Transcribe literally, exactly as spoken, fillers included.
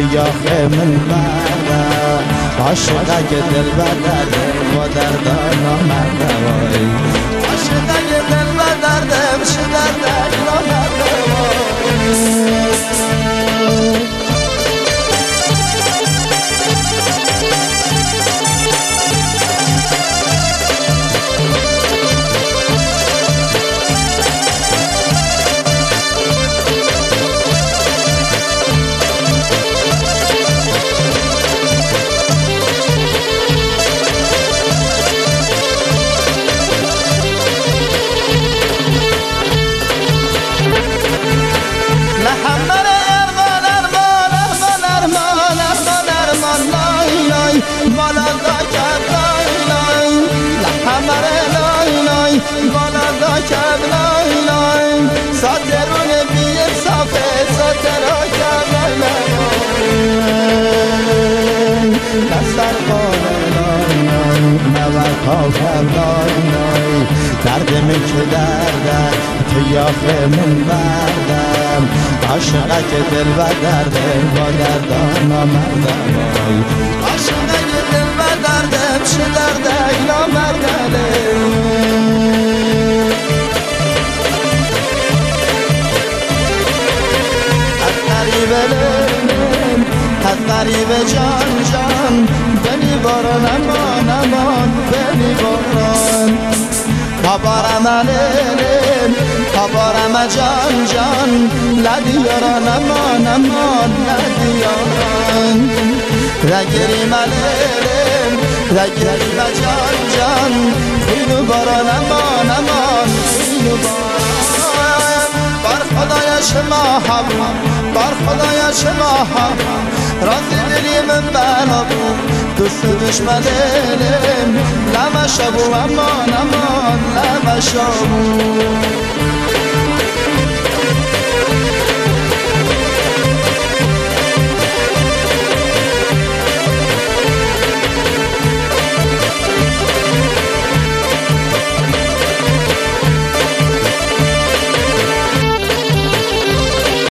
تیاخ من بردم عاشقه که دل بدردم و دردان آمده وای عاشقه که دل بدردم چه دردان آمده وای ساترون بیم صافه ساترا کم دستر قانه نوک ها کم دردم که درده تیاخ من بردم عاشقه که دل و دردم با دردان آمردم عاشقه که دل و دردم چه درده اینا مردم از غریب جان جان بنی باران امان امان بنی باران خبرم علیلم خبرم جان جان لدیاران امان امان لدیاران رگریم علیلم رگریم جان جان خیلو باران امان امان خیلو باران بر خدای شما هم بر خدای شما هم راضی دلی من بنا بود دوست دشمن دلم لمشابو امان امان لمشابو